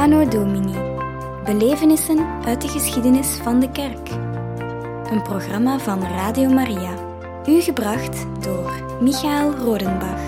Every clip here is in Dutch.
Anno Domini. Belevenissen uit de geschiedenis van de kerk. Een programma van Radio Maria. U gebracht door Michael Rodenbach.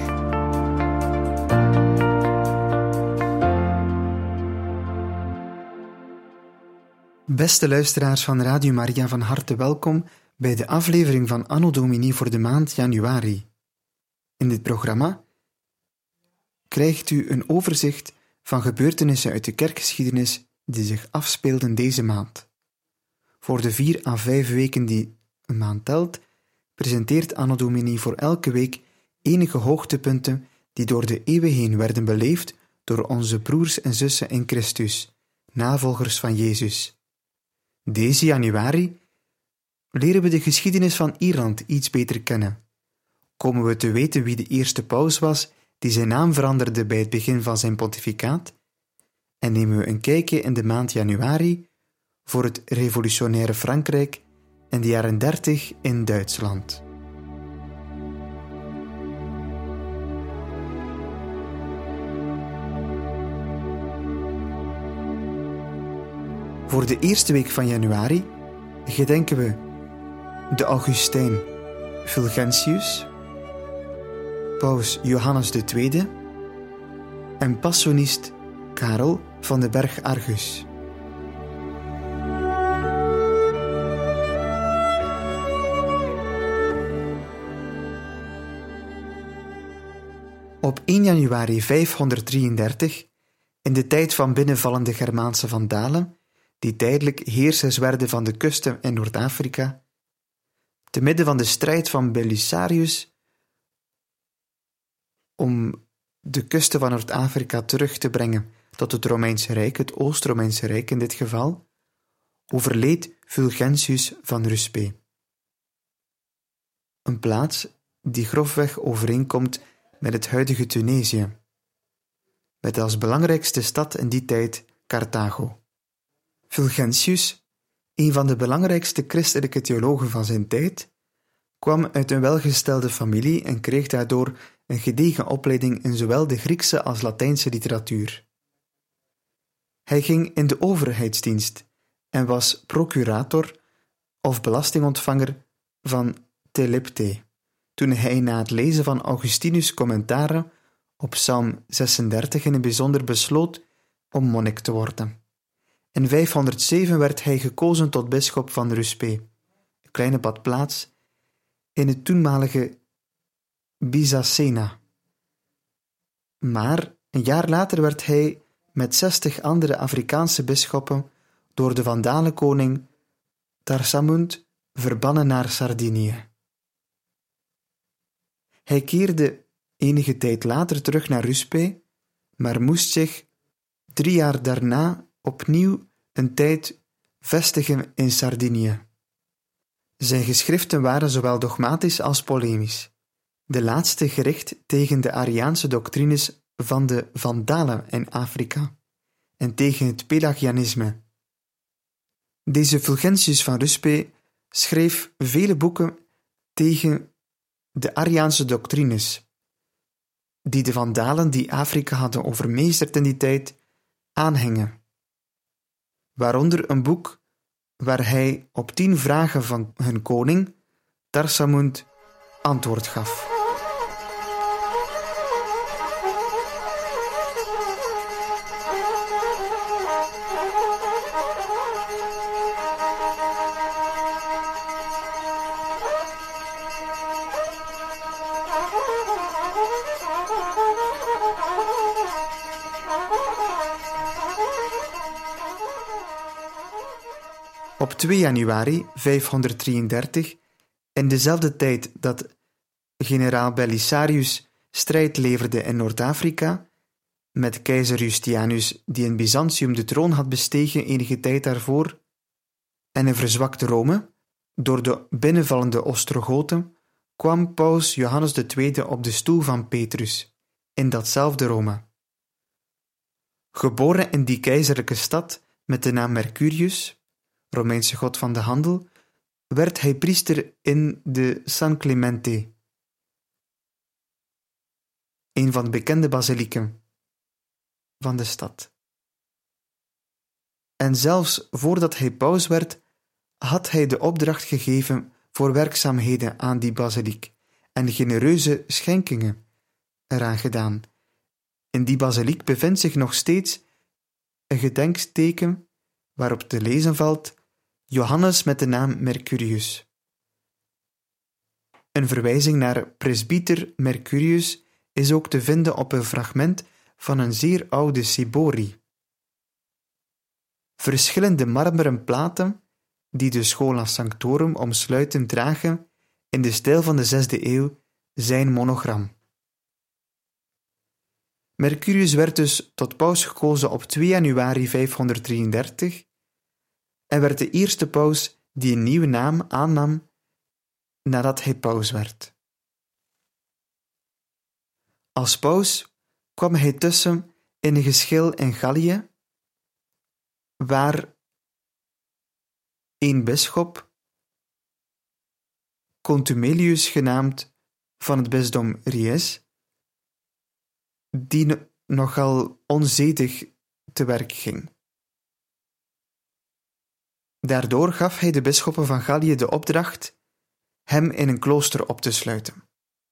Beste luisteraars van Radio Maria, van harte welkom bij de aflevering van Anno Domini voor de maand januari. In dit programma krijgt u een overzicht van gebeurtenissen uit de kerkgeschiedenis die zich afspeelden deze maand. Voor de 4 à 5 weken die een maand telt, presenteert Anno Domini voor elke week enige hoogtepunten die door de eeuwen heen werden beleefd door onze broers en zussen in Christus, navolgers van Jezus. Deze januari leren we de geschiedenis van Ierland iets beter kennen. Komen we te weten wie de eerste paus was die zijn naam veranderde bij het begin van zijn pontificaat, en nemen we een kijkje in de maand januari voor het revolutionaire Frankrijk en de jaren 30 in Duitsland. Voor de eerste week van januari gedenken we de Augustijn Fulgentius, paus Johannes II en passionist Karel van de Berg Argus. Op 1 januari 533, in de tijd van binnenvallende Germaanse Vandalen, die tijdelijk heersers werden van de kusten in Noord-Afrika, te midden van de strijd van Belisarius om de kusten van Noord-Afrika terug te brengen tot het Romeinse Rijk, het Oost-Romeinse Rijk in dit geval, overleed Fulgentius van Ruspe. Een plaats die grofweg overeenkomt met het huidige Tunesië, met als belangrijkste stad in die tijd Carthago. Fulgentius, een van de belangrijkste christelijke theologen van zijn tijd, kwam uit een welgestelde familie en kreeg daardoor een gedegen opleiding in zowel de Griekse als Latijnse literatuur. Hij ging in de overheidsdienst en was procurator of belastingontvanger van Telepte, toen hij na het lezen van Augustinus' commentaren op Psalm 36 in het bijzonder besloot om monnik te worden. In 507 werd hij gekozen tot bisschop van Ruspe, een kleine badplaats in het toenmalige Byzacena. Maar een jaar later werd hij met 60 andere Afrikaanse bisschoppen door de Vandalenkoning Tarsamund verbannen naar Sardinië. Hij keerde enige tijd later terug naar Ruspe, maar moest zich 3 jaar daarna opnieuw een tijd vestigen in Sardinië. Zijn geschriften waren zowel dogmatisch als polemisch, de laatste gericht tegen de Ariaanse doctrines van de Vandalen in Afrika en tegen het Pelagianisme. Deze Fulgentius van Ruspe schreef vele boeken tegen de Ariaanse doctrines, die de Vandalen die Afrika hadden overmeesterd in die tijd aanhingen. Waaronder een boek waar hij op 10 vragen van hun koning, Tarsamund, antwoord gaf. Op 2 januari 533, in dezelfde tijd dat generaal Belisarius strijd leverde in Noord-Afrika, met keizer Justianus die in Byzantium de troon had bestegen enige tijd daarvoor, en een verzwakt Rome, door de binnenvallende Ostrogoten, kwam paus Johannes II op de stoel van Petrus, in datzelfde Rome. Geboren in die keizerlijke stad met de naam Mercurius, Romeinse god van de handel, werd hij priester in de San Clemente, een van de bekende basilieken van de stad. En zelfs voordat hij paus werd, had hij de opdracht gegeven voor werkzaamheden aan die basiliek en genereuze schenkingen eraan gedaan. In die basiliek bevindt zich nog steeds een gedenkteken waarop te lezen valt Johannes met de naam Mercurius. Een verwijzing naar presbyter Mercurius is ook te vinden op een fragment van een zeer oude cibori. Verschillende marmeren platen die de Schola Sanctorum omsluiten dragen in de stijl van de 6e eeuw zijn monogram. Mercurius werd dus tot paus gekozen op 2 januari 533 en werd de eerste paus die een nieuwe naam aannam nadat hij paus werd. Als paus kwam hij tussen in een geschil in Gallië, waar een bisschop, Contumelius genaamd, van het bisdom Ries, die nogal onzedig te werk ging. Daardoor gaf hij de bisschoppen van Gallië de opdracht hem in een klooster op te sluiten.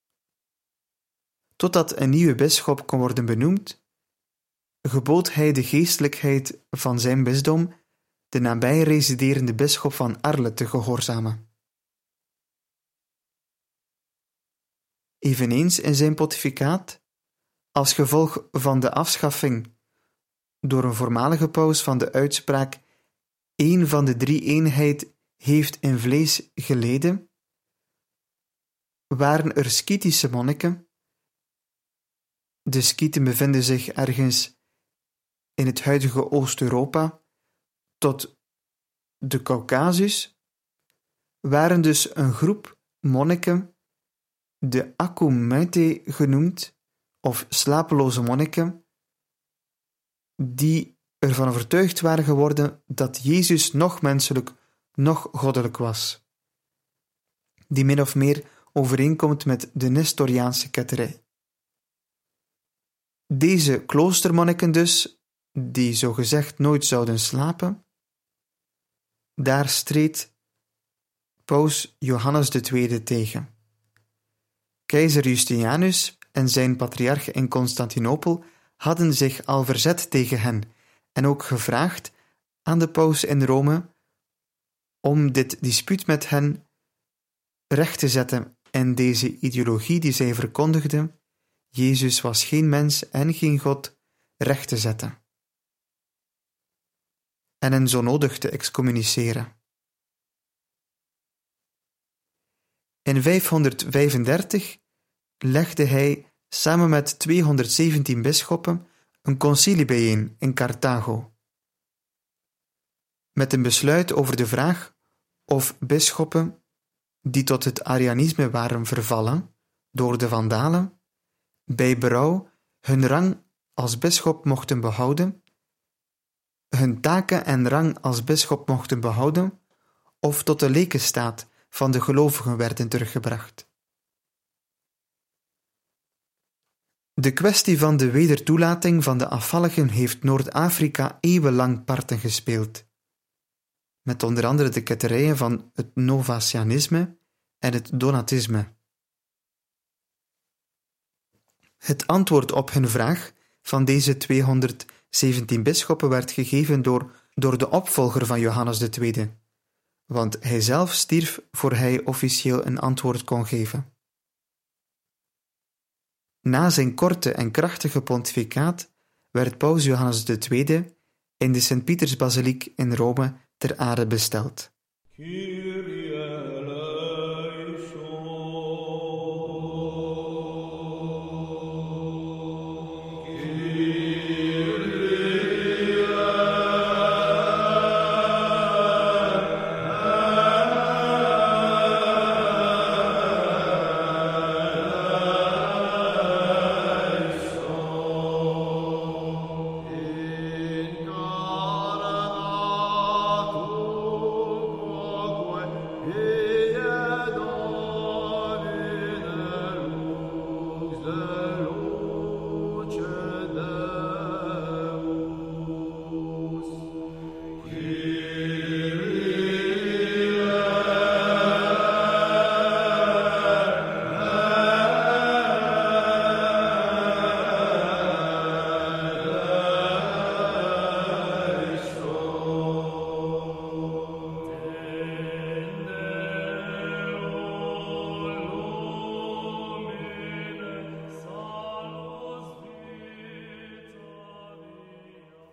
Totdat een nieuwe bisschop kon worden benoemd, gebood hij de geestelijkheid van zijn bisdom de nabij residerende bisschop van Arles te gehoorzamen. Eveneens in zijn pontificaat, als gevolg van de afschaffing door een voormalige paus van de uitspraak één van de drie eenheid heeft in vlees geleden, waren er Skytische monniken. De Skythen bevinden zich ergens in het huidige Oost-Europa tot de Caucasus, waren dus een groep monniken, de Acumeute genoemd, of slapeloze monniken, die ervan overtuigd waren geworden dat Jezus nog menselijk, nog goddelijk was, die min of meer overeenkomt met de Nestoriaanse ketterij. Deze kloostermonniken dus, die zogezegd nooit zouden slapen, daar streed paus Johannes II tegen. Keizer Justinianus en zijn patriarch in Constantinopel hadden zich al verzet tegen hen en ook gevraagd aan de paus in Rome om dit dispuut met hen recht te zetten en deze ideologie die zij verkondigden, Jezus was geen mens en geen God, recht te zetten. En hen zo nodig te excommuniceren. In 535 legde hij samen met 217 bisschoppen een concilie bijeen in Carthago, met een besluit over de vraag of bisschoppen die tot het Arianisme waren vervallen door de Vandalen, bij berouw hun rang als bisschop mochten behouden, hun taken en rang als bisschop mochten behouden, of tot de lekenstaat van de gelovigen werden teruggebracht. De kwestie van de wedertoelating van de afvalligen heeft Noord-Afrika eeuwenlang parten gespeeld, met onder andere de ketterijen van het Novatianisme en het Donatisme. Het antwoord op hun vraag van deze 217 bisschoppen werd gegeven door de opvolger van Johannes II, want hij zelf stierf voor hij officieel een antwoord kon geven. Na zijn korte en krachtige pontificaat werd paus Johannes II in de Sint-Pietersbasiliek in Rome ter aarde besteld.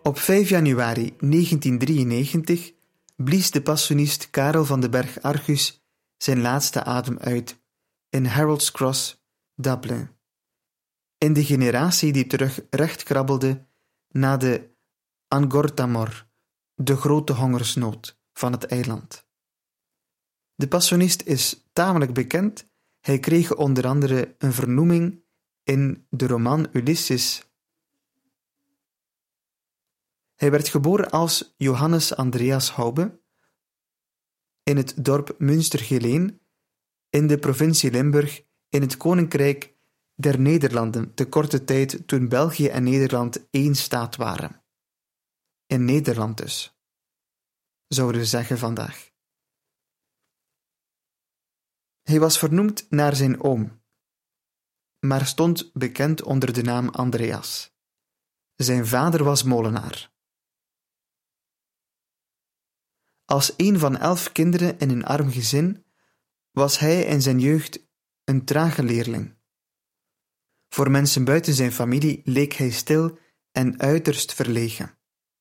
Op 5 januari 1993 blies de passionist Karel van den Berg Argus zijn laatste adem uit in Harold's Cross, Dublin, in de generatie die terug recht krabbelde na de Angortamor, de grote hongersnood van het eiland. De passionist is tamelijk bekend. Hij kreeg onder andere een vernoeming in de roman Ulysses. Hij werd geboren als Johannes Andreas Haube in het dorp Münstergeleen in de provincie Limburg in het Koninkrijk der Nederlanden, te korte tijd toen België en Nederland één staat waren. In Nederland dus, zouden we zeggen vandaag. Hij was vernoemd naar zijn oom, maar stond bekend onder de naam Andreas. Zijn vader was molenaar. Als een van 11 kinderen in een arm gezin was hij in zijn jeugd een trage leerling. Voor mensen buiten zijn familie leek hij stil en uiterst verlegen.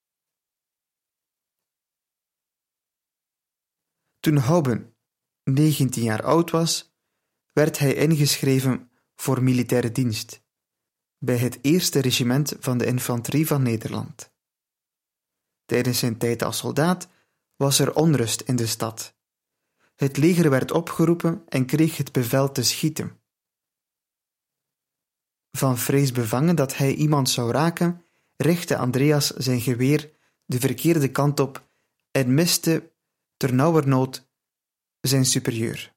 Toen Haube 19 jaar oud was, werd hij ingeschreven voor militaire dienst bij het 1e regiment van de infanterie van Nederland. Tijdens zijn tijd als soldaat was er onrust in de stad. Het leger werd opgeroepen en kreeg het bevel te schieten. Van vrees bevangen dat hij iemand zou raken, richtte Andreas zijn geweer de verkeerde kant op en miste ternauwernood zijn superieur.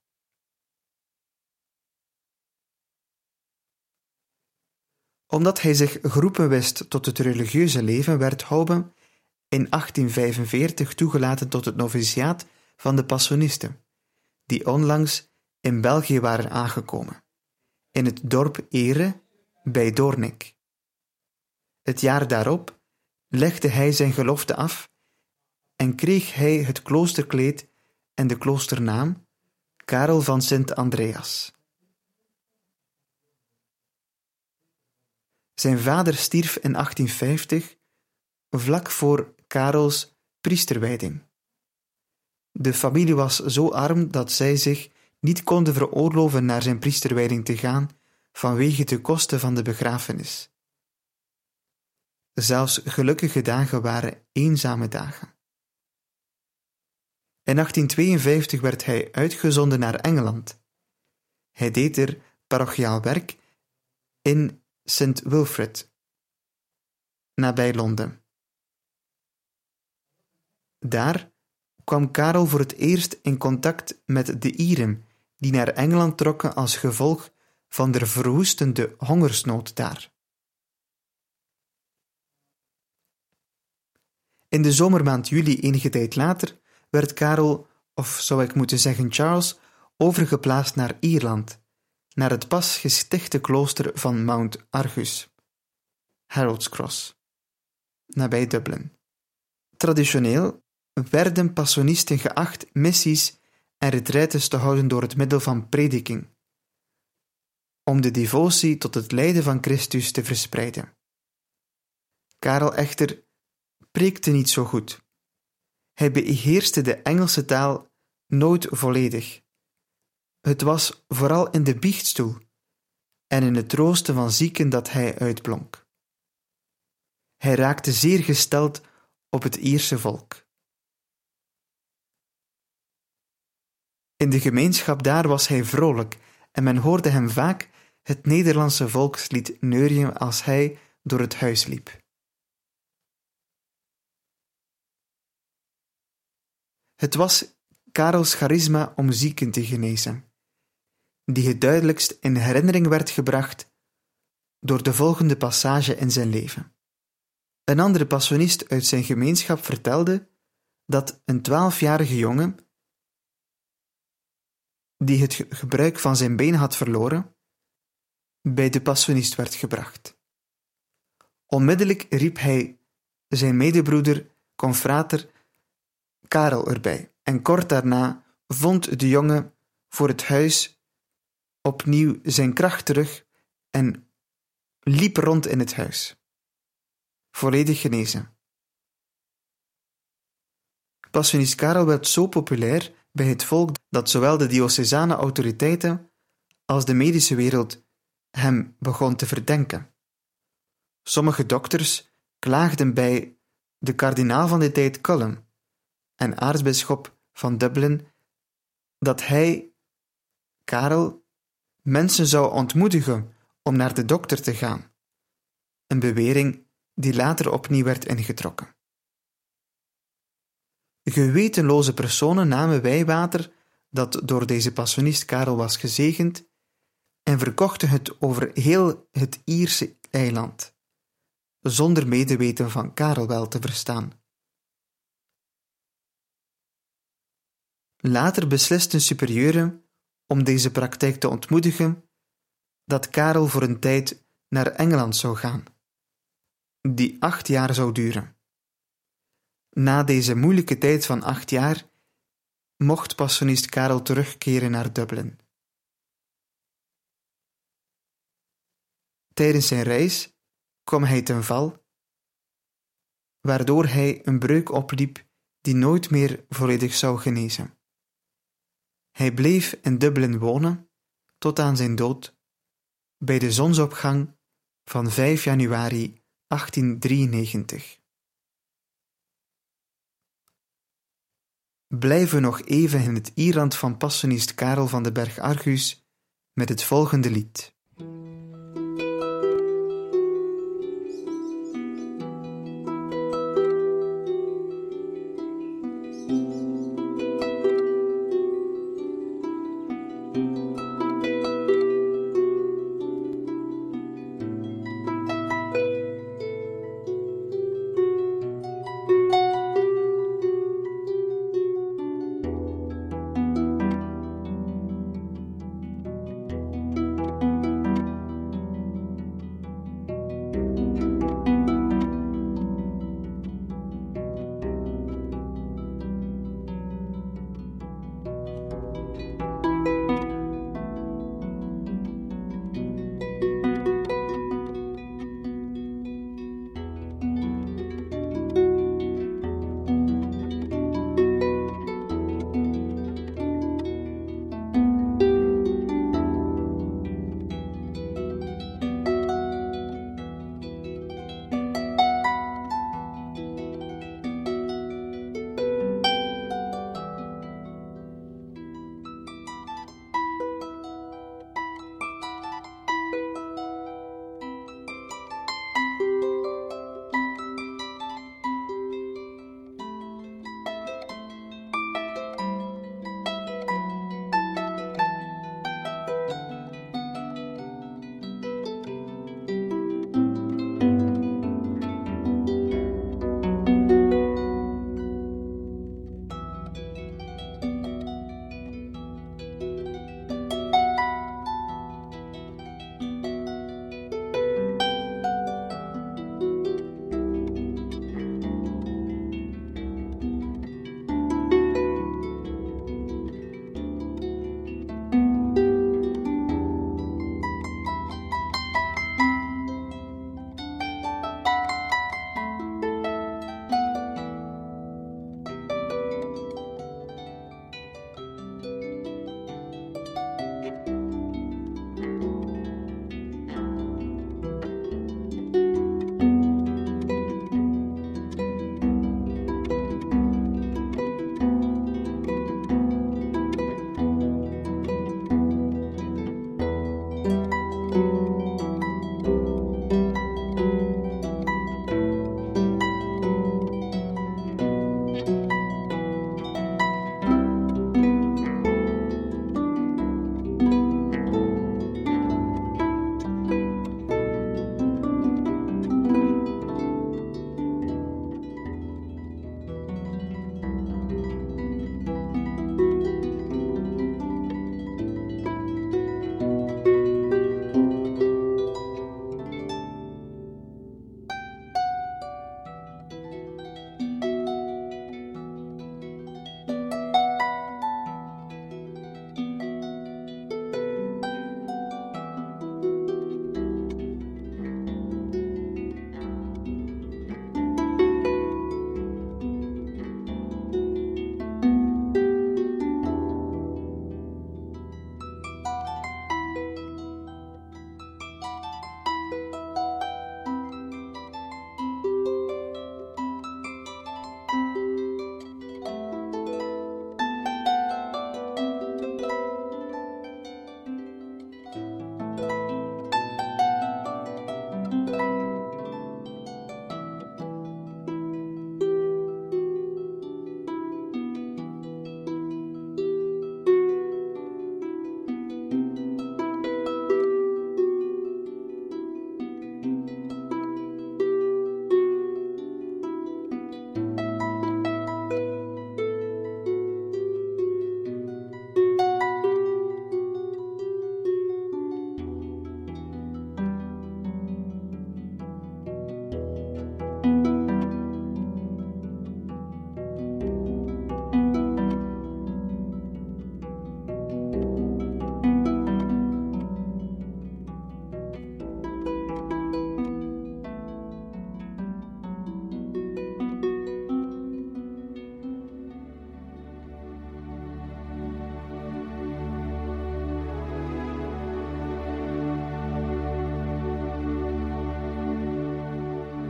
Omdat hij zich geroepen wist tot het religieuze leven, werd Haube in 1845 toegelaten tot het noviciaat van de Passionisten, die onlangs in België waren aangekomen, in het dorp Ere bij Doornik. Het jaar daarop legde hij zijn gelofte af en kreeg hij het kloosterkleed en de kloosternaam Karel van Sint Andreas. Zijn vader stierf in 1850, vlak voor Karels priesterwijding. De familie was zo arm dat zij zich niet konden veroorloven naar zijn priesterwijding te gaan vanwege de kosten van de begrafenis. Zelfs gelukkige dagen waren eenzame dagen. In 1852 werd hij uitgezonden naar Engeland. Hij deed er parochiaal werk in St. Wilfrid, nabij Londen. Daar kwam Karel voor het eerst in contact met de Ieren, die naar Engeland trokken als gevolg van de verwoestende hongersnood daar. In de zomermaand juli, enige tijd later, werd Karel, of zou ik moeten zeggen Charles, overgeplaatst naar Ierland, naar het pas gestichte klooster van Mount Argus, Harold's Cross, nabij Dublin. Traditioneel werden passionisten geacht missies en retraites te houden door het middel van prediking, om de devotie tot het lijden van Christus te verspreiden. Karel echter preekte niet zo goed. Hij beheerste de Engelse taal nooit volledig. Het was vooral in de biechtstoel en in het troosten van zieken dat hij uitblonk. Hij raakte zeer gesteld op het Ierse volk. In de gemeenschap daar was hij vrolijk en men hoorde hem vaak het Nederlandse volkslied neurien als hij door het huis liep. Het was Karels charisma om zieken te genezen, die het duidelijkst in herinnering werd gebracht door de volgende passage in zijn leven. Een andere passionist uit zijn gemeenschap vertelde dat een 12-jarige jongen, die het gebruik van zijn been had verloren, bij de passionist werd gebracht. Onmiddellijk riep hij zijn medebroeder, confrater Karel erbij, en kort daarna vond de jongen voor het huis opnieuw zijn kracht terug en liep rond in het huis, volledig genezen. Passionist Karel werd zo populair bij het volk dat zowel de diocesane autoriteiten als de medische wereld hem begon te verdenken. Sommige dokters klaagden bij de kardinaal van de tijd Cullen en aartsbisschop van Dublin dat hij, Karel, mensen zou ontmoedigen om naar de dokter te gaan, een bewering die later opnieuw werd ingetrokken. Gewetenloze personen namen wijwater dat door deze passionist Karel was gezegend en verkochten het over heel het Ierse eiland, zonder medeweten van Karel wel te verstaan. Later beslisten superieuren om deze praktijk te ontmoedigen dat Karel voor een tijd naar Engeland zou gaan, die 8 jaar zou duren. Na deze moeilijke tijd van 8 jaar mocht passionist Karel terugkeren naar Dublin. Tijdens zijn reis kwam hij ten val, waardoor hij een breuk opliep die nooit meer volledig zou genezen. Hij bleef in Dublin wonen tot aan zijn dood, bij de zonsopgang van 5 januari 1893. Blijven we nog even in het Ierland van passionist Karel van de Berg Arghus met het volgende lied.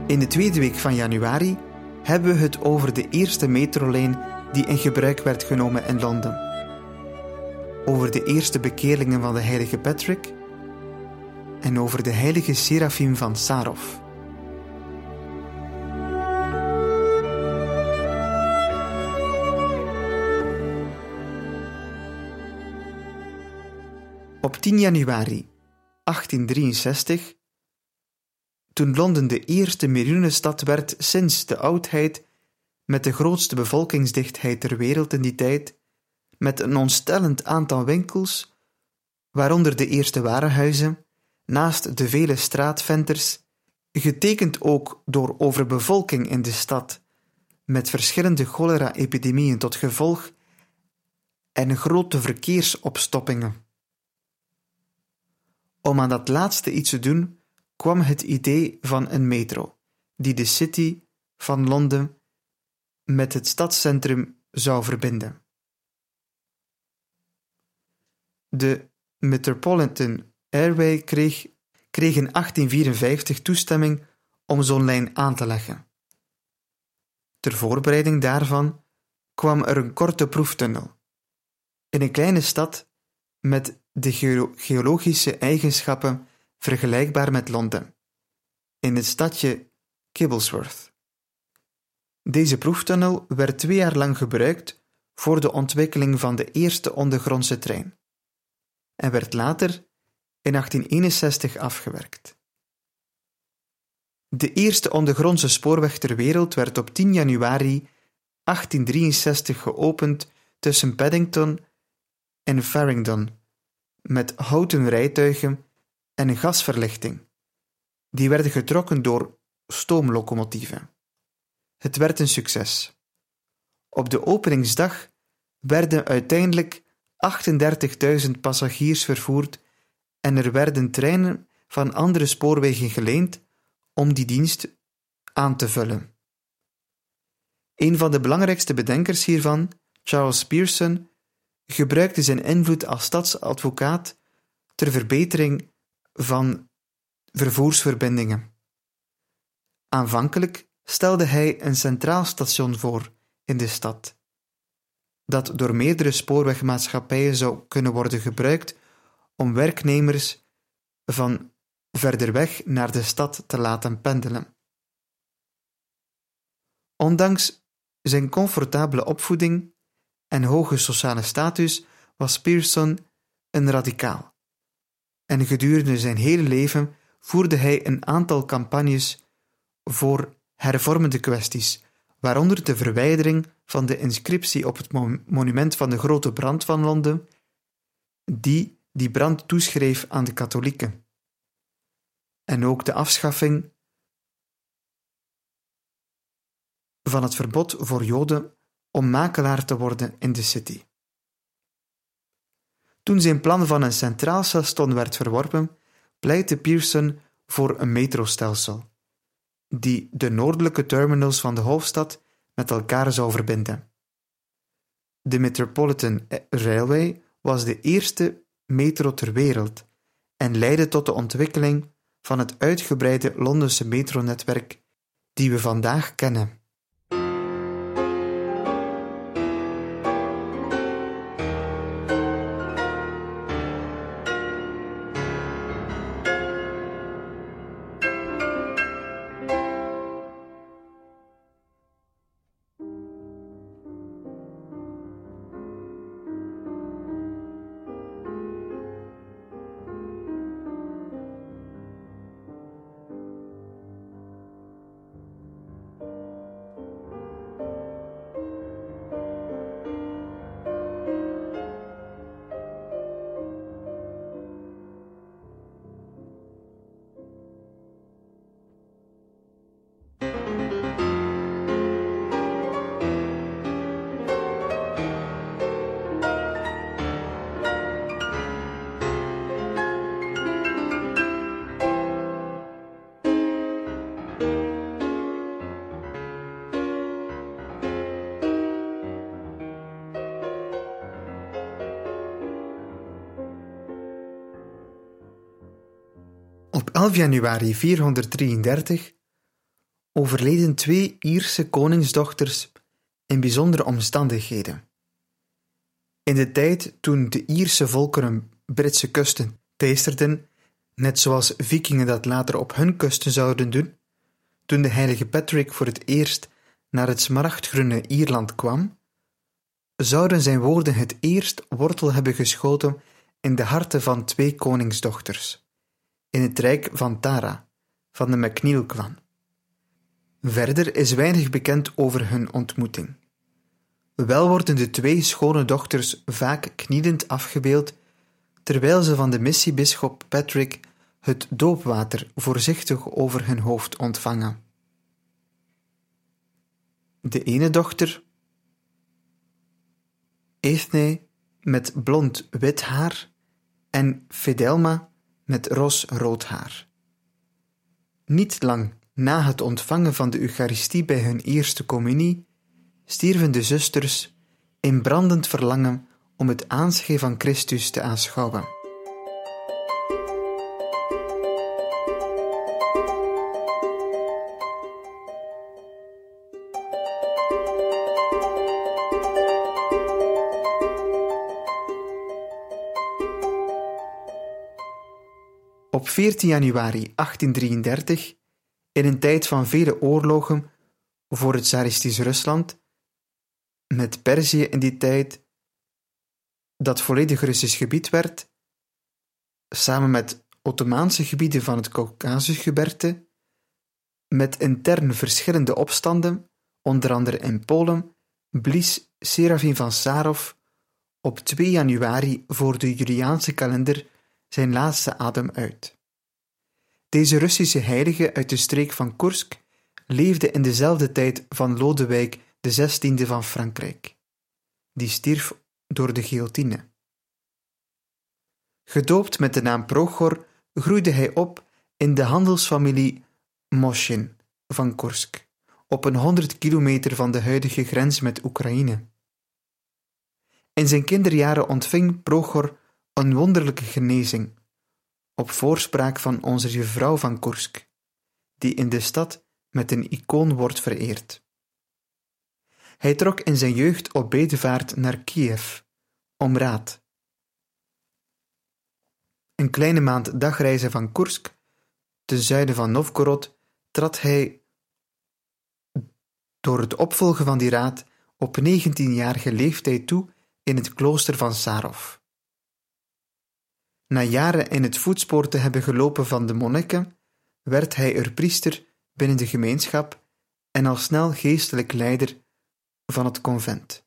In de tweede week van januari hebben we het over de eerste metrolijn die in gebruik werd genomen in Londen. Over de eerste bekeerlingen van de heilige Patrick en over de heilige Serafim van Sarov. Op 10 januari 1863, toen Londen de eerste miljoenenstad werd sinds de oudheid, met de grootste bevolkingsdichtheid ter wereld in die tijd, met een ontstellend aantal winkels, waaronder de eerste warenhuizen, naast de vele straatventers, getekend ook door overbevolking in de stad, met verschillende cholera-epidemieën tot gevolg en grote verkeersopstoppingen. Om aan dat laatste iets te doen, kwam het idee van een metro, die de City van Londen met het stadscentrum zou verbinden. De Metropolitan Railway kreeg in 1854 toestemming om zo'n lijn aan te leggen. Ter voorbereiding daarvan kwam er een korte proeftunnel in een kleine stad met de geologische eigenschappen vergelijkbaar met Londen, in het stadje Kibblesworth. Deze proeftunnel werd 2 jaar lang gebruikt voor de ontwikkeling van de eerste ondergrondse trein en werd later in 1861 afgewerkt. De eerste ondergrondse spoorweg ter wereld werd op 10 januari 1863 geopend tussen Paddington en Farringdon, met houten rijtuigen en een gasverlichting. Die werden getrokken door stoomlocomotieven. Het werd een succes. Op de openingsdag werden uiteindelijk 38.000 passagiers vervoerd en er werden treinen van andere spoorwegen geleend om die dienst aan te vullen. Een van de belangrijkste bedenkers hiervan, Charles Pearson, gebruikte zijn invloed als stadsadvocaat ter verbetering van vervoersverbindingen. Aanvankelijk stelde hij een centraal station voor in de stad, dat door meerdere spoorwegmaatschappijen zou kunnen worden gebruikt om werknemers van verder weg naar de stad te laten pendelen. Ondanks zijn comfortabele opvoeding en hoge sociale status was Pearson een radicaal. En gedurende zijn hele leven voerde hij een aantal campagnes voor hervormende kwesties, waaronder de verwijdering van de inscriptie op het monument van de Grote Brand van Londen, die brand toeschreef aan de katholieken, en ook de afschaffing van het verbod voor Joden om makelaar te worden in de City. Toen zijn plan van een centraal station werd verworpen, pleitte Pearson voor een metrostelsel, die de noordelijke terminals van de hoofdstad met elkaar zou verbinden. De Metropolitan Railway was de eerste metro ter wereld en leidde tot de ontwikkeling van het uitgebreide Londense metronetwerk die we vandaag kennen. Op 11 januari 433 overleden 2 Ierse koningsdochters in bijzondere omstandigheden. In de tijd toen de Ierse volkeren Britse kusten teisterden, net zoals vikingen dat later op hun kusten zouden doen, toen de heilige Patrick voor het eerst naar het smaragdgroene Ierland kwam, zouden zijn woorden het eerst wortel hebben geschoten in de harten van 2 koningsdochters, in het rijk van Tara, van de MacNeil-clan. Verder is weinig bekend over hun ontmoeting. Wel worden de 2 schone dochters vaak knielend afgebeeld, terwijl ze van de missiebisschop Patrick het doopwater voorzichtig over hun hoofd ontvangen. De ene dochter, Ethne, met blond-wit haar en Fidelma met ros-rood haar. Niet lang na het ontvangen van de Eucharistie bij hun eerste communie stierven de zusters in brandend verlangen om het aanschijn van Christus te aanschouwen. Op 14 januari 1833, in een tijd van vele oorlogen voor het tsaristisch Rusland, met Perzië in die tijd, dat volledig Russisch gebied werd, samen met Ottomaanse gebieden van het Caucasusgebergte, met intern verschillende opstanden, onder andere in Polen, blies Serafim van Sarov op 2 januari voor de Juliaanse kalender zijn laatste adem uit. Deze Russische heilige uit de streek van Koersk leefde in dezelfde tijd van Lodewijk XVI van Frankrijk. Die stierf door de guillotine. Gedoopt met de naam Prochor groeide hij op in de handelsfamilie Moshin van Koersk, op een 100 kilometer van de huidige grens met Oekraïne. In zijn kinderjaren ontving Prochor een wonderlijke genezing, op voorspraak van onze Juffrouw van Koersk, die in de stad met een icoon wordt vereerd. Hij trok in zijn jeugd op bedevaart naar Kiev, om raad. Een kleine maand dagreizen van Koersk, ten zuiden van Novgorod, trad hij door het opvolgen van die raad op 19-jarige leeftijd toe in het klooster van Sarov. Na jaren in het voetspoor te hebben gelopen van de monniken, werd hij er priester binnen de gemeenschap en al snel geestelijk leider van het convent.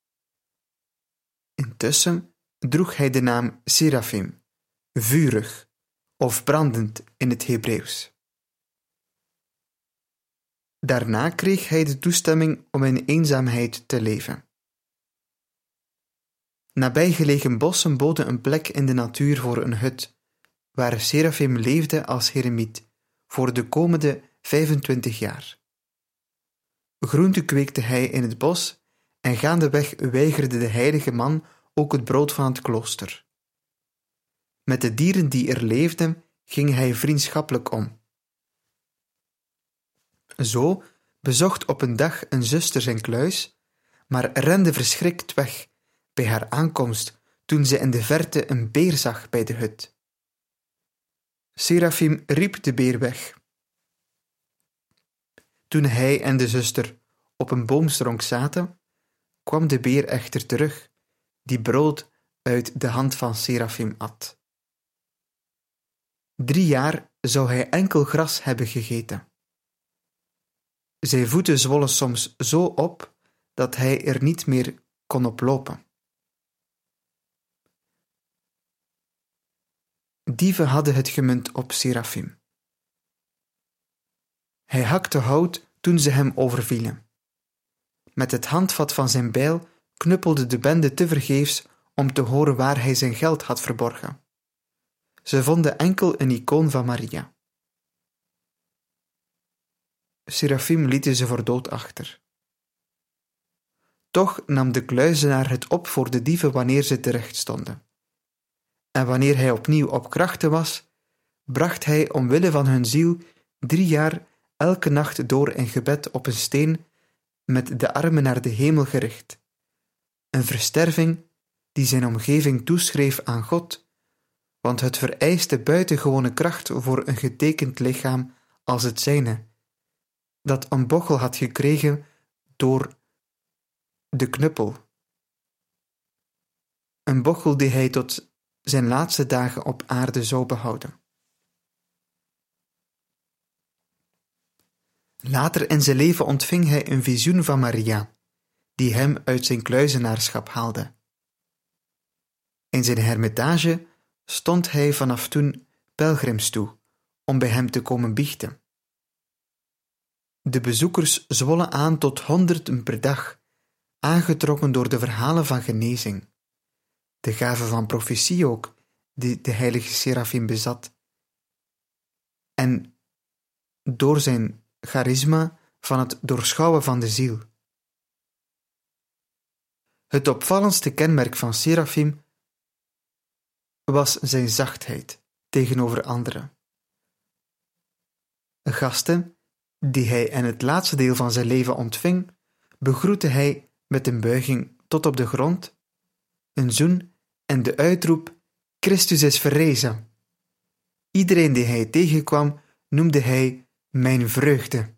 Intussen droeg hij de naam Serafim, vurig of brandend in het Hebreeuws. Daarna kreeg hij de toestemming om in eenzaamheid te leven. Nabijgelegen bossen boden een plek in de natuur voor een hut, waar Serafim leefde als heremiet voor de komende 25 jaar. Groente kweekte hij in het bos en gaandeweg weigerde de heilige man ook het brood van het klooster. Met de dieren die er leefden ging hij vriendschappelijk om. Zo bezocht op een dag een zuster zijn kluis, maar rende verschrikt weg bij haar aankomst toen ze in de verte een beer zag bij de hut. Serafim riep de beer weg. Toen hij en de zuster op een boomstronk zaten, kwam de beer echter terug, die brood uit de hand van Serafim at. 3 jaar zou hij enkel gras hebben gegeten. Zijn voeten zwollen soms zo op dat hij er niet meer kon op lopen. Dieven hadden het gemunt op Serafim. Hij hakte hout toen ze hem overvielen. Met het handvat van zijn bijl knuppelde de bende tevergeefs om te horen waar hij zijn geld had verborgen. Ze vonden enkel een icoon van Maria. Serafim lieten ze voor dood achter. Toch nam de kluizenaar het op voor de dieven wanneer ze terecht stonden. En wanneer hij opnieuw op krachten was, bracht hij omwille van hun ziel 3 jaar elke nacht door in gebed op een steen met de armen naar de hemel gericht. Een versterving die zijn omgeving toeschreef aan God, want het vereiste buitengewone kracht voor een getekend lichaam als het zijne, dat een bochel had gekregen door de knuppel. Een bochel die hij tot zijn laatste dagen op aarde zou behouden. Later in zijn leven ontving hij een visioen van Maria, die hem uit zijn kluizenaarschap haalde. In zijn hermitage stond hij vanaf toen pelgrims toe om bij hem te komen biechten. De bezoekers zwollen aan tot 100 per dag, aangetrokken door de verhalen van genezing, de gave van profetie ook, die de heilige Serafim bezat, en door zijn charisma van het doorschouwen van de ziel. Het opvallendste kenmerk van Serafim was zijn zachtheid tegenover anderen. Gasten, die hij in het laatste deel van zijn leven ontving, begroette hij met een buiging tot op de grond, een zoen en de uitroep: Christus is verrezen. Iedereen die hij tegenkwam, noemde hij mijn vreugde.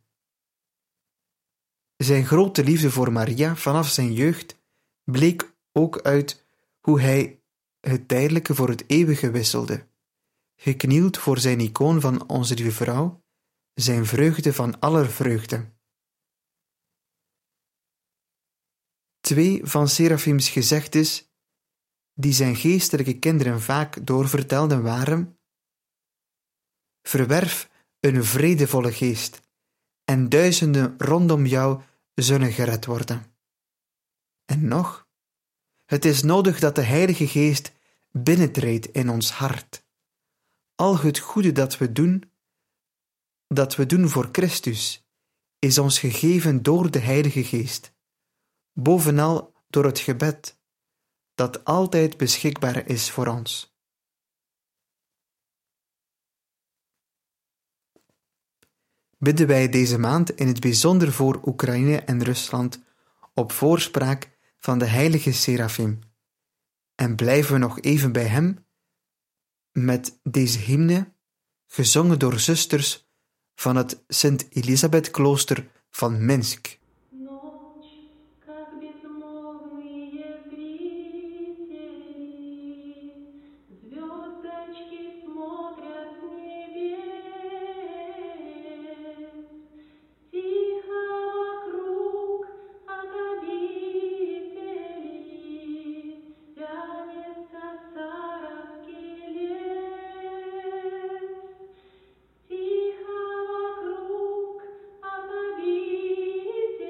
Zijn grote liefde voor Maria vanaf zijn jeugd bleek ook uit hoe hij het tijdelijke voor het eeuwige wisselde, geknield voor zijn icoon van Onze Lieve Vrouw, zijn vreugde van aller vreugde. 2 van Serafims gezegdes, die zijn geestelijke kinderen vaak doorvertelden, waren: verwerf een vredevolle geest, en duizenden rondom jou zullen gered worden. En nog, het is nodig dat de Heilige Geest binnentreedt in ons hart. Al het goede dat we doen voor Christus, is ons gegeven door de Heilige Geest, bovenal door het gebed, dat altijd beschikbaar is voor ons. Bidden wij deze maand in het bijzonder voor Oekraïne en Rusland op voorspraak van de heilige Serafim, en blijven we nog even bij hem met deze hymne, gezongen door zusters van het Sint-Elisabeth-klooster van Minsk. Тихо вокруг, отовите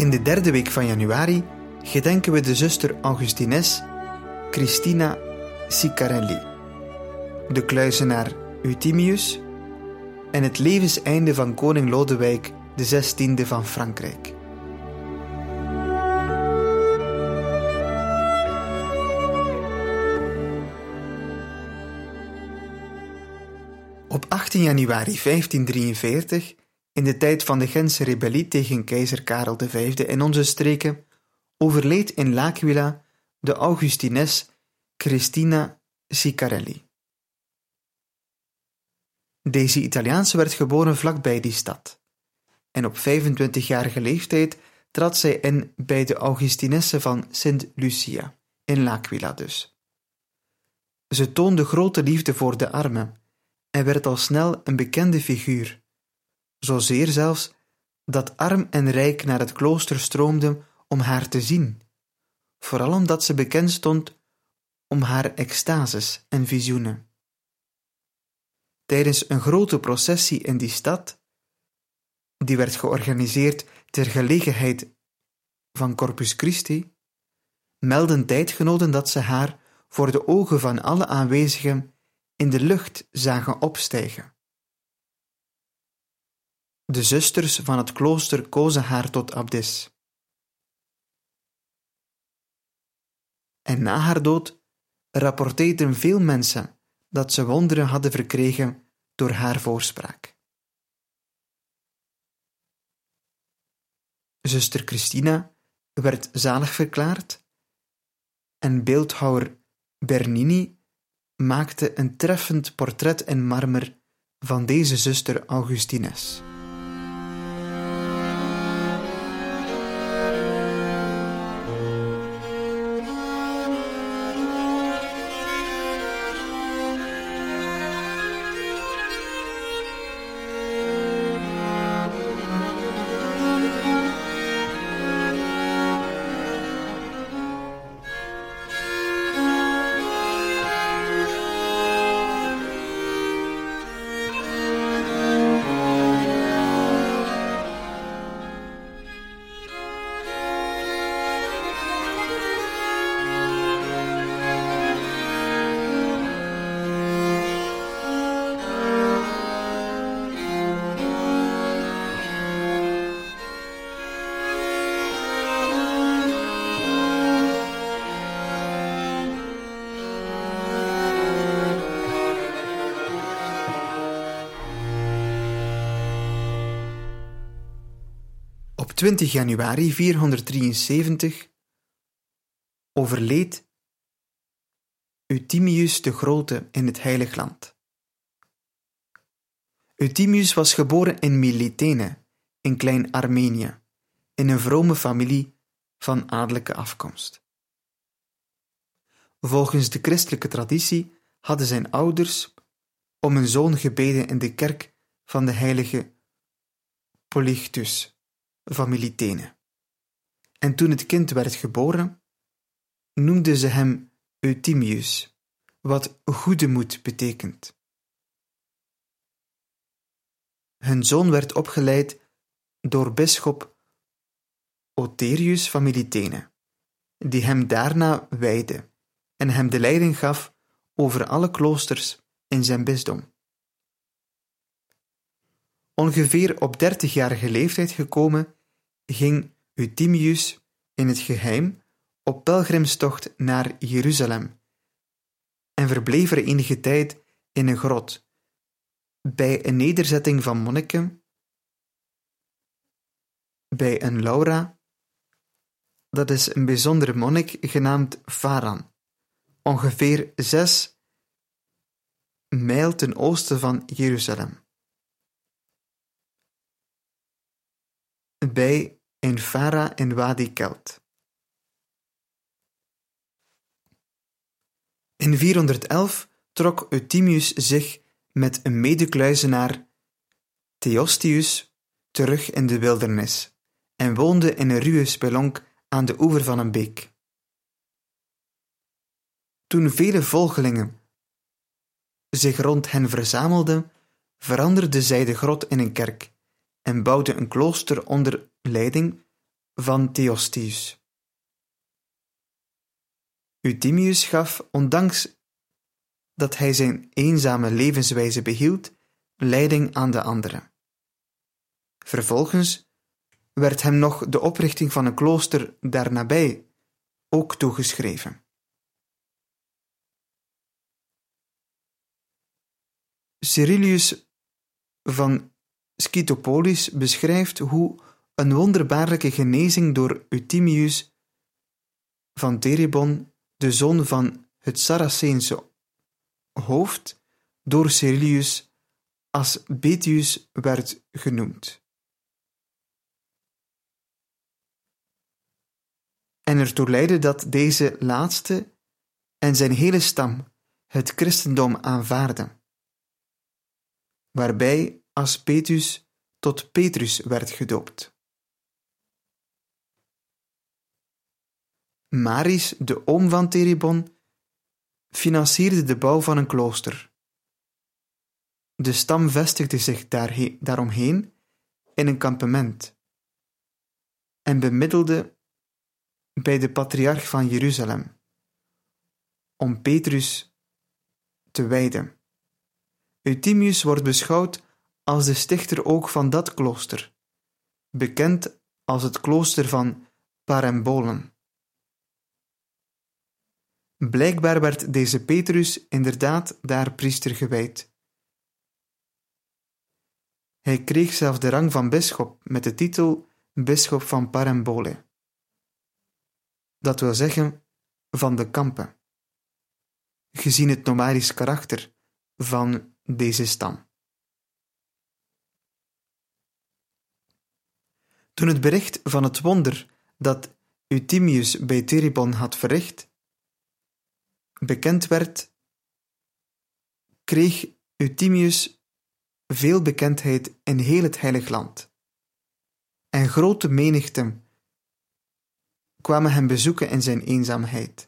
In de derde week van januari gedenken we de zuster Augustines Christina Ciccarelli, de kluizenaar Euthymius en het levenseinde van koning Lodewijk XVI van Frankrijk. Op 18 januari 1543, in de tijd van de Gentse rebellie tegen keizer Karel V in onze streken, overleed in L'Aquila de Augustines Christina Ciccarelli. Deze Italiaanse werd geboren vlakbij die stad en op 25-jarige leeftijd trad zij in bij de Augustinessen van Sint Lucia, in L'Aquila dus. Ze toonde grote liefde voor de armen en werd al snel een bekende figuur, zozeer zelfs dat arm en rijk naar het klooster stroomden om haar te zien, vooral omdat ze bekend stond om haar extases en visioenen. Tijdens een grote processie in die stad, die werd georganiseerd ter gelegenheid van Corpus Christi, meldden tijdgenoten dat ze haar voor de ogen van alle aanwezigen in de lucht zagen opstijgen. De zusters van het klooster kozen haar tot abdis. En na haar dood rapporteerden veel mensen dat ze wonderen hadden verkregen door haar voorspraak. Zuster Christina werd zalig verklaard en beeldhouwer Bernini maakte een treffend portret in marmer van deze zuster Augustines. Op 20 januari 473 overleed Euthymius de Grote in het Heilig Land. Euthymius was geboren in Militene, in Klein-Armenië, in een vrome familie van adellijke afkomst. Volgens de christelijke traditie hadden zijn ouders om een zoon gebeden in de kerk van de heilige Polychtus van Militene. En toen het kind werd geboren, noemden ze hem Euthymius, wat goede moed betekent. Hun zoon werd opgeleid door bisschop Otherius van Militene, die hem daarna wijdde en hem de leiding gaf over alle kloosters in zijn bisdom. Ongeveer op 30-jarige leeftijd gekomen, ging Euthymius in het geheim op pelgrimstocht naar Jeruzalem en verbleef er enige tijd in een grot, bij een nederzetting van monniken, bij een Laura, dat is een bijzondere monnik genaamd Faran, ongeveer 6 mijl ten oosten van Jeruzalem. Bij een Fara in Wadi Kelt. In 411 trok Euthymius zich met een medekluizenaar, Theostius, terug in de wildernis en woonde in een ruwe spelonk aan de oever van een beek. Toen vele volgelingen zich rond hen verzamelden, veranderde zij de grot in een kerk en bouwde een klooster onder leiding van Theostius. Euthymius gaf, ondanks dat hij zijn eenzame levenswijze behield, leiding aan de anderen. Vervolgens werd hem nog de oprichting van een klooster daar nabij ook toegeschreven. Cyrilius van Scythopolis beschrijft hoe een wonderbaarlijke genezing door Euthymius van Teribon, de zoon van het Saraceense hoofd, door Cyrilius als Betius werd genoemd. En ertoe leidde dat deze laatste en zijn hele stam het christendom aanvaarden, waarbij Aspetus tot Petrus werd gedoopt. Maris, de oom van Teribon, financierde de bouw van een klooster. De stam vestigde zich daaromheen in een kampement en bemiddelde bij de patriarch van Jeruzalem om Petrus te wijden. Euthymius wordt beschouwd als de stichter ook van dat klooster, bekend als het klooster van Parembolen. Blijkbaar werd deze Petrus inderdaad daar priester gewijd. Hij kreeg zelfs de rang van bisschop met de titel bisschop van Parembole. Dat wil zeggen van de kampen, gezien het nomadisch karakter van deze stam. Toen het bericht van het wonder dat Euthymius bij Teribon had verricht bekend werd, kreeg Euthymius veel bekendheid in heel het Heilig Land. En grote menigten kwamen hem bezoeken in zijn eenzaamheid.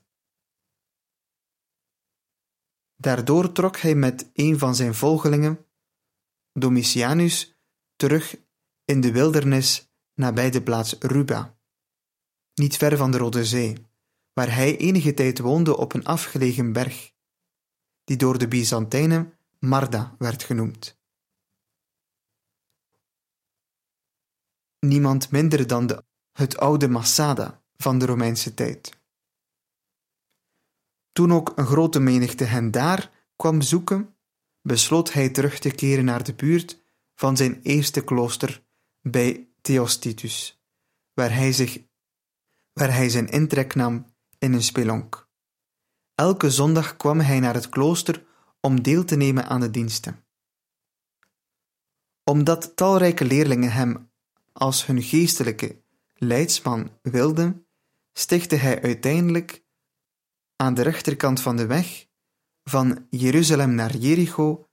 Daardoor trok hij met een van zijn volgelingen, Domitianus, terug in de wildernis nabij de plaats Ruba, niet ver van de Rode Zee, waar hij enige tijd woonde op een afgelegen berg, die door de Byzantijnen Marda werd genoemd. Niemand minder dan het oude Massada van de Romeinse tijd. Toen ook een grote menigte hen daar kwam zoeken, besloot hij terug te keren naar de buurt van zijn eerste klooster bij Theostitus, waar hij zijn intrek nam in een spelonk. Elke zondag kwam hij naar het klooster om deel te nemen aan de diensten. Omdat talrijke leerlingen hem als hun geestelijke leidsman wilden, stichtte hij uiteindelijk aan de rechterkant van de weg van Jeruzalem naar Jericho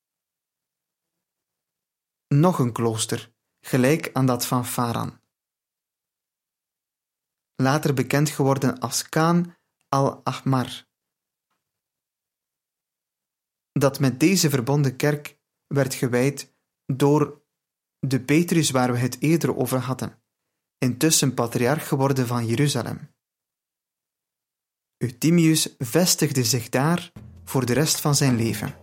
nog een klooster, gelijk aan dat van Faran, later bekend geworden als Kaan al-Ahmar, dat met deze verbonden kerk werd gewijd door de Petrus waar we het eerder over hadden, intussen patriarch geworden van Jeruzalem. Euthymius vestigde zich daar voor de rest van zijn leven.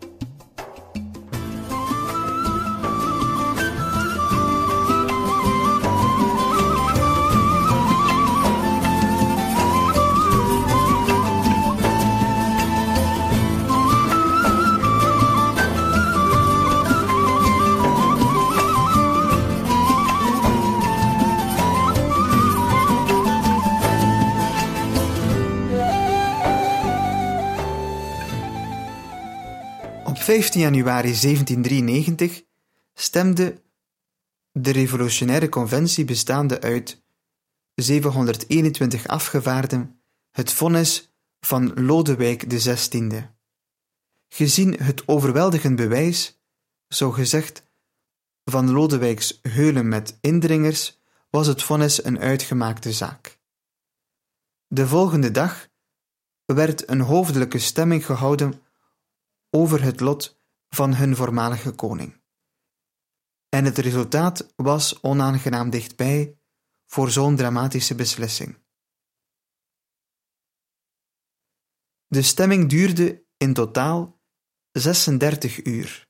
Op 15 januari 1793 stemde de revolutionaire conventie bestaande uit 721 afgevaardigden het vonnis van Lodewijk XVI. Gezien het overweldigend bewijs, zo gezegd, van Lodewijks heulen met indringers, was het vonnis een uitgemaakte zaak. De volgende dag werd een hoofdelijke stemming gehouden over het lot van hun voormalige koning. En het resultaat was onaangenaam dichtbij voor zo'n dramatische beslissing. De stemming duurde in totaal 36 uur.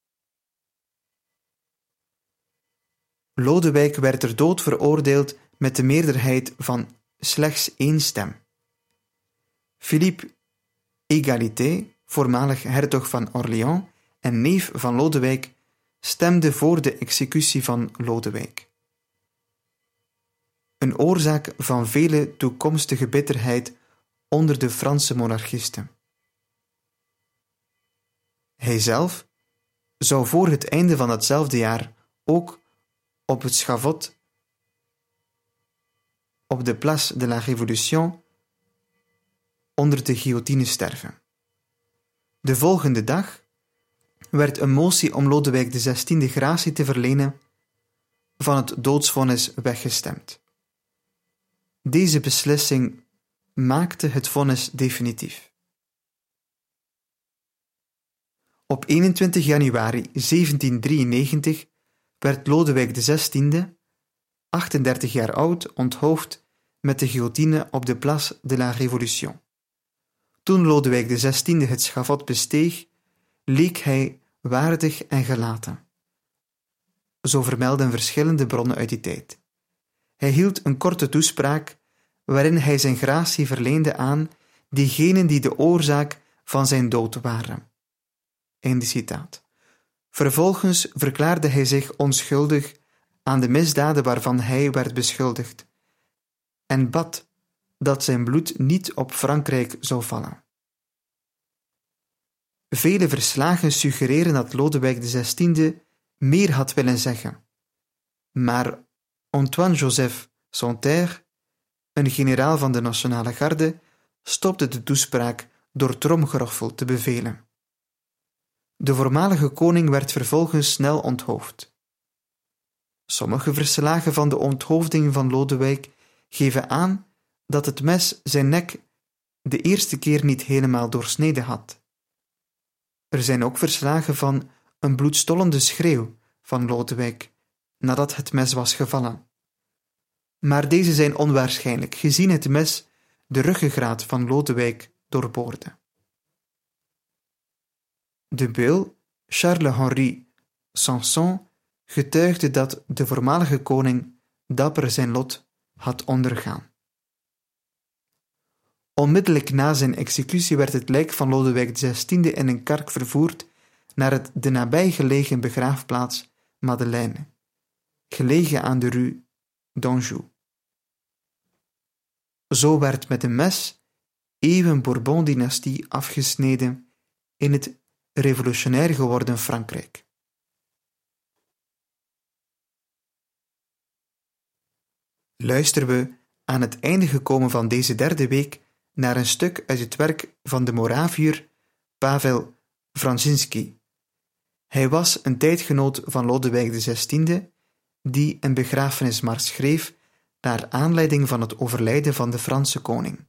Lodewijk werd ter dood veroordeeld met de meerderheid van slechts 1 stem. Philippe Égalité, voormalig hertog van Orléans en neef van Lodewijk, stemde voor de executie van Lodewijk. Een oorzaak van vele toekomstige bitterheid onder de Franse monarchisten. Hij zelf zou voor het einde van datzelfde jaar ook op het schavot op de Place de la Révolution onder de guillotine sterven. De volgende dag werd een motie om Lodewijk XVI gratie te verlenen van het doodsvonnis weggestemd. Deze beslissing maakte het vonnis definitief. Op 21 januari 1793 werd Lodewijk XVI, 38 jaar oud, onthoofd met de guillotine op de Place de la Révolution. Toen Lodewijk XVI het schavot besteeg, leek hij waardig en gelaten. Zo vermelden verschillende bronnen uit die tijd. Hij hield een korte toespraak waarin hij zijn gratie verleende aan diegenen die de oorzaak van zijn dood waren. Einde citaat. Vervolgens verklaarde hij zich onschuldig aan de misdaden waarvan hij werd beschuldigd en bad dat zijn bloed niet op Frankrijk zou vallen. Vele verslagen suggereren dat Lodewijk XVI meer had willen zeggen, maar Antoine-Joseph Santerre, een generaal van de Nationale Garde, stopte de toespraak door tromgeroffel te bevelen. De voormalige koning werd vervolgens snel onthoofd. Sommige verslagen van de onthoofding van Lodewijk geven aan dat het mes zijn nek de eerste keer niet helemaal doorsneden had. Er zijn ook verslagen van een bloedstollende schreeuw van Lodewijk nadat het mes was gevallen. Maar deze zijn onwaarschijnlijk, gezien het mes de ruggengraat van Lodewijk doorboorde. De beul Charles-Henri Sanson getuigde dat de voormalige koning dapper zijn lot had ondergaan. Onmiddellijk na zijn executie werd het lijk van Lodewijk XVI in een kark vervoerd naar de nabijgelegen begraafplaats Madeleine, gelegen aan de rue d'Anjou. Zo werd met een mes eeuwen Bourbon-dynastie afgesneden in het revolutionair geworden Frankrijk. Luisteren we aan het einde gekomen van deze derde week naar een stuk uit het werk van de Moraviër Pavel Franzinski. Hij was een tijdgenoot van Lodewijk XVI, die een begrafenismars schreef naar aanleiding van het overlijden van de Franse koning.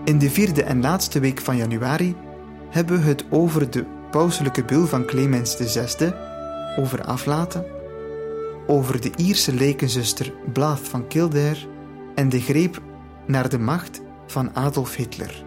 In de 4e en laatste week van januari hebben we het over de pauselijke bul van Clemens VI, over aflaten, over de Ierse lekenzuster Blythe van Kildare en de greep naar de macht van Adolf Hitler.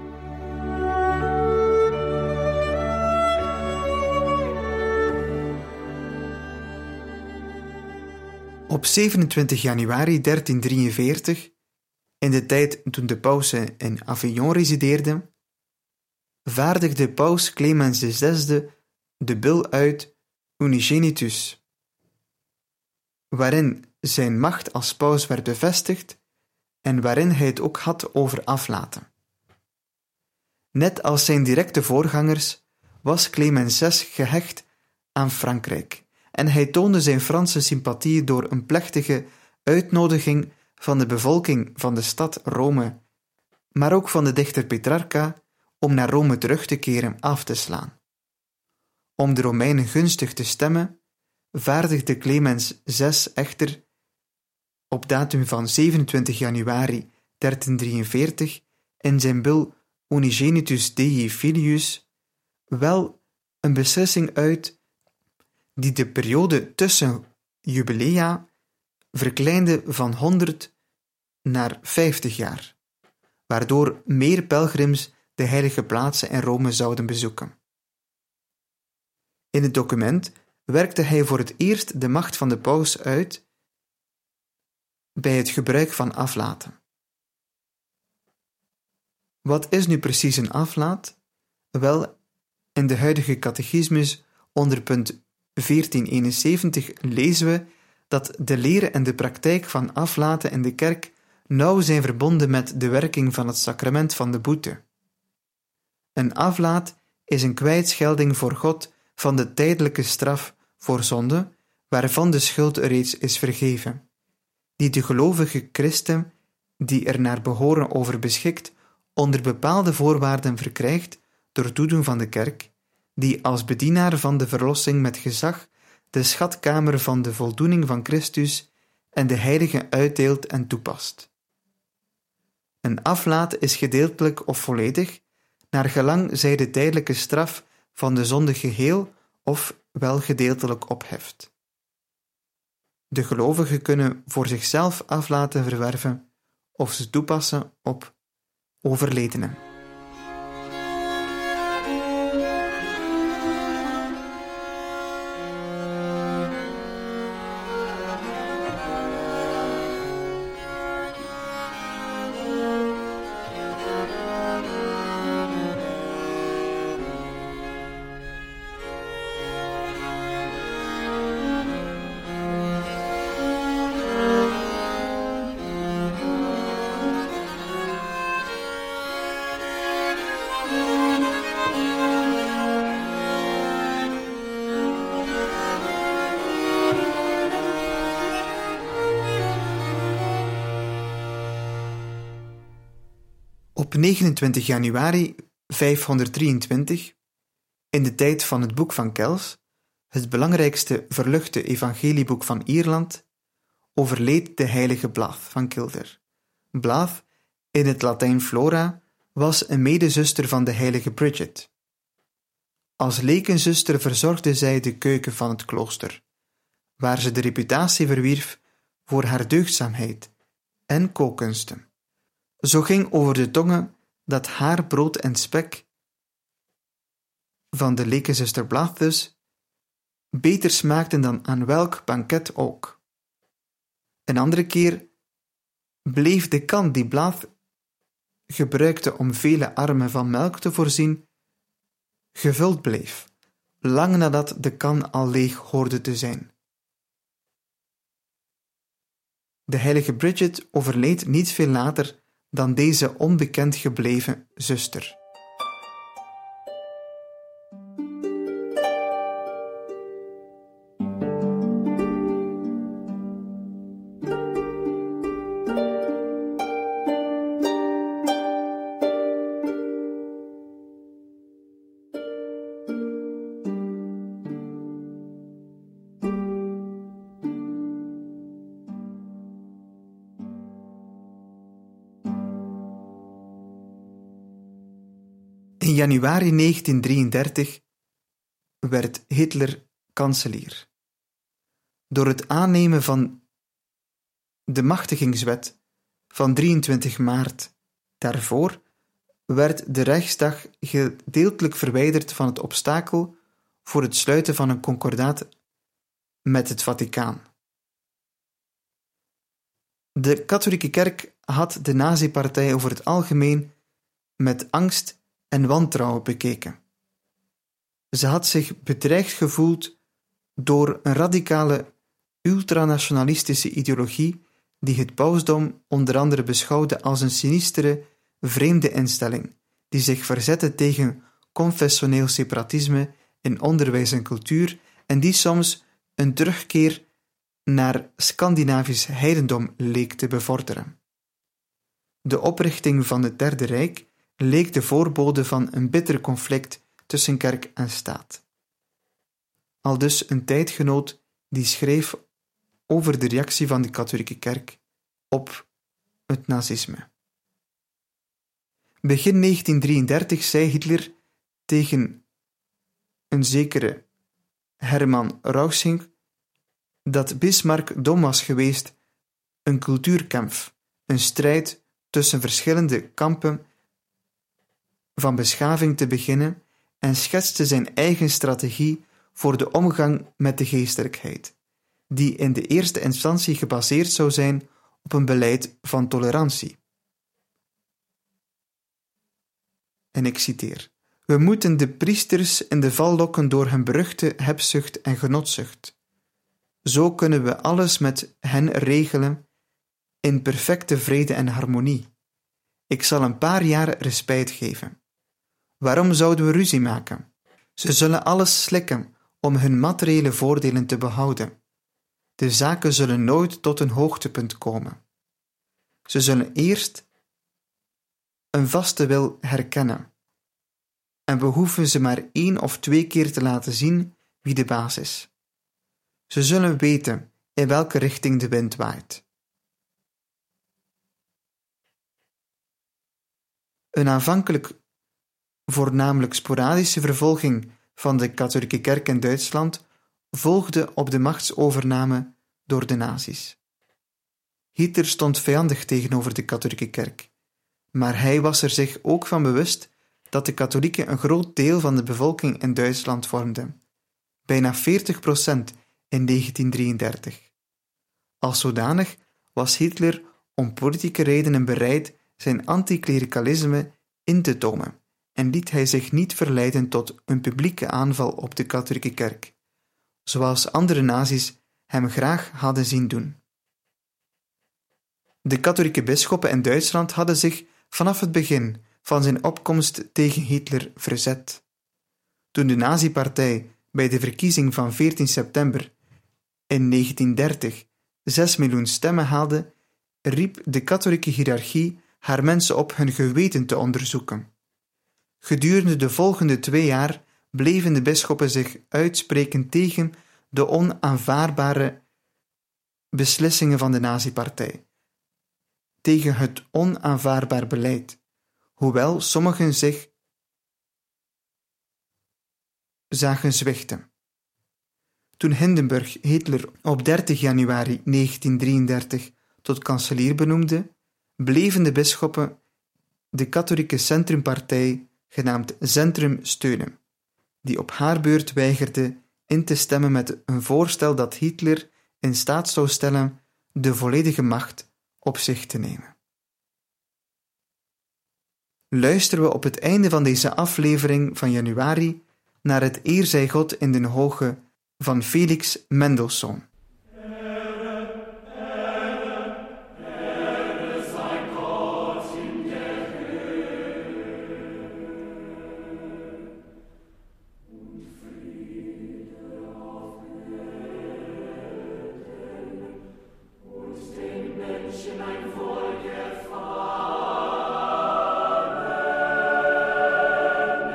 Op 27 januari 1343, in de tijd toen de pausen in Avignon resideerden, vaardigde paus Clemens VI de bul uit Unigenitus, waarin zijn macht als paus werd bevestigd en waarin hij het ook had over aflaten. Net als zijn directe voorgangers was Clemens VI gehecht aan Frankrijk en hij toonde zijn Franse sympathie door een plechtige uitnodiging van de bevolking van de stad Rome, maar ook van de dichter Petrarca, om naar Rome terug te keren af te slaan. Om de Romeinen gunstig te stemmen, vaardigde Clemens VI echter op datum van 27 januari 1343 in zijn bul Unigenitus Dei Filius wel een beslissing uit die de periode tussen jubilea verkleinde van 100 naar 50 jaar, waardoor meer pelgrims de heilige plaatsen in Rome zouden bezoeken. In het document werkte hij voor het eerst de macht van de paus uit bij het gebruik van aflaten. Wat is nu precies een aflaat? Wel, in de huidige catechismus onder punt 1471 lezen we dat de leren en de praktijk van aflaten in de kerk nauw zijn verbonden met de werking van het sacrament van de boete. Een aflaat is een kwijtschelding voor God van de tijdelijke straf voor zonde, waarvan de schuld reeds is vergeven, die de gelovige christen, die er naar behoren over beschikt, onder bepaalde voorwaarden verkrijgt door toedoen van de kerk, die als bedienaar van de verlossing met gezag de schatkamer van de voldoening van Christus en de heilige uitdeelt en toepast. Een aflaat is gedeeltelijk of volledig, naar gelang zij de tijdelijke straf van de zonde geheel of wel gedeeltelijk opheft. De gelovigen kunnen voor zichzelf aflaten verwerven of ze toepassen op overledenen. Op 29 januari 523, in de tijd van het Boek van Kells, het belangrijkste verluchte evangelieboek van Ierland, overleed de heilige Blythe van Kildare. Blythe, in het Latijn Flora, was een medezuster van de heilige Bridget. Als lekenzuster verzorgde zij de keuken van het klooster, waar ze de reputatie verwierf voor haar deugdzaamheid en kookkunsten. Zo ging over de tongen dat haar brood en spek van de lekenzuster Blythe dus beter smaakten dan aan welk banket ook. Een andere keer bleef de kan die Blythe gebruikte om vele armen van melk te voorzien, gevuld bleef, lang nadat de kan al leeg hoorde te zijn. De heilige Bridget overleed niet veel later dan deze onbekend gebleven zuster. In januari 1933 werd Hitler kanselier. Door het aannemen van de machtigingswet van 23 maart daarvoor werd de Reichstag gedeeltelijk verwijderd van het obstakel voor het sluiten van een concordaat met het Vaticaan. De katholieke kerk had de nazi-partij over het algemeen met angst en wantrouwen bekeken. Ze had zich bedreigd gevoeld door een radicale ultranationalistische ideologie die het pausdom onder andere beschouwde als een sinistere, vreemde instelling, die zich verzette tegen confessioneel separatisme in onderwijs en cultuur en die soms een terugkeer naar Scandinavisch heidendom leek te bevorderen. De oprichting van het Derde Rijk leek de voorbode van een bitter conflict tussen kerk en staat. Aldus een tijdgenoot die schreef over de reactie van de katholieke kerk op het nazisme. Begin 1933 zei Hitler tegen een zekere Hermann Rausching dat Bismarck dom was geweest een cultuurkampf, een strijd tussen verschillende kampen van beschaving te beginnen en schetste zijn eigen strategie voor de omgang met de geestelijkheid, die in de eerste instantie gebaseerd zou zijn op een beleid van tolerantie. En ik citeer: we moeten de priesters in de val lokken door hun beruchte hebzucht en genotzucht. Zo kunnen we alles met hen regelen in perfecte vrede en harmonie. Ik zal een paar jaar respijt geven. Waarom zouden we ruzie maken? Ze zullen alles slikken om hun materiële voordelen te behouden. De zaken zullen nooit tot een hoogtepunt komen. Ze zullen eerst een vaste wil herkennen. En we hoeven ze maar 1 of 2 keer te laten zien wie de baas is. Ze zullen weten in welke richting de wind waait. Een aanvankelijk voornamelijk sporadische vervolging van de katholieke kerk in Duitsland volgde op de machtsovername door de nazi's. Hitler stond vijandig tegenover de katholieke kerk, maar hij was er zich ook van bewust dat de katholieken een groot deel van de bevolking in Duitsland vormden, bijna 40% in 1933. Als zodanig was Hitler om politieke redenen bereid zijn anticlericalisme in te tomen en liet hij zich niet verleiden tot een publieke aanval op de katholieke kerk, zoals andere nazi's hem graag hadden zien doen. De katholieke bisschoppen in Duitsland hadden zich vanaf het begin van zijn opkomst tegen Hitler verzet. Toen de nazi-partij bij de verkiezing van 14 september in 1930 6 miljoen stemmen haalde, riep de katholieke hiërarchie haar mensen op hun geweten te onderzoeken. Gedurende de volgende 2 jaar bleven de bisschoppen zich uitspreken tegen de onaanvaardbare beslissingen van de nazi-partij, tegen het onaanvaardbaar beleid, hoewel sommigen zich zagen zwichten. Toen Hindenburg Hitler op 30 januari 1933 tot kanselier benoemde, bleven de bisschoppen de katholieke centrumpartij, genaamd Centrum, steunen, die op haar beurt weigerde in te stemmen met een voorstel dat Hitler in staat zou stellen de volledige macht op zich te nemen. Luisteren we op het einde van deze aflevering van januari naar het Eer zij God in den Hoge van Felix Mendelssohn.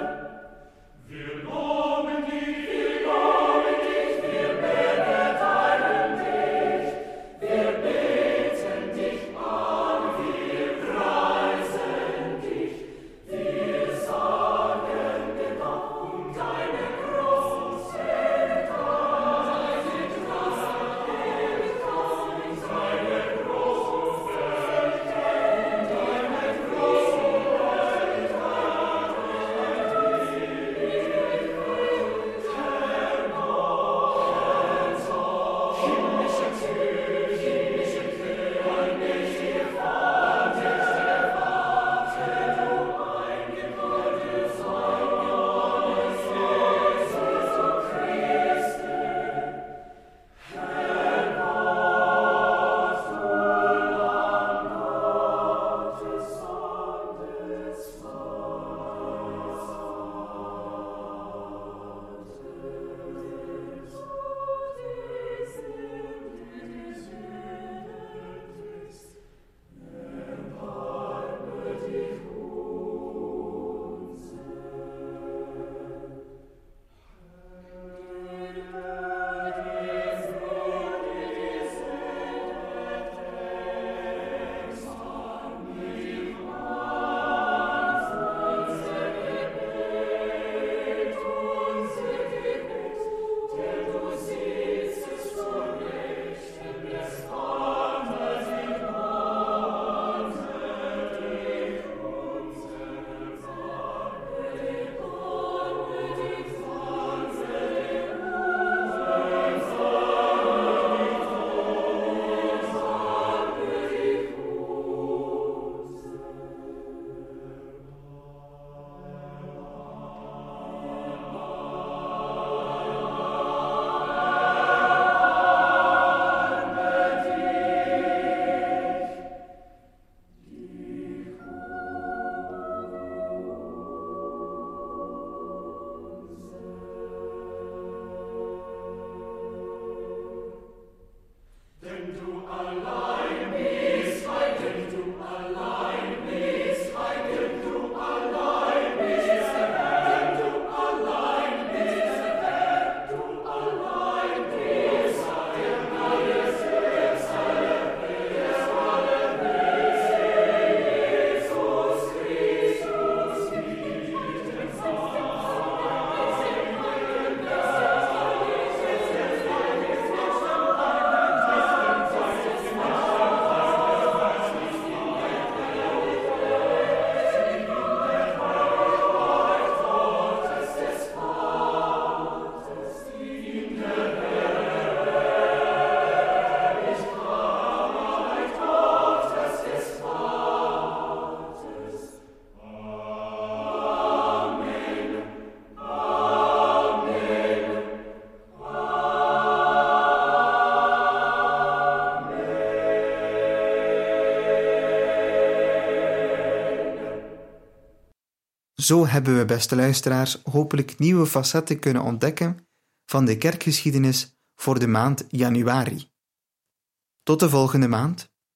Wir loben dich, wir Zo hebben we, beste luisteraars, hopelijk nieuwe facetten kunnen ontdekken van de kerkgeschiedenis voor de maand januari. Tot de volgende maand.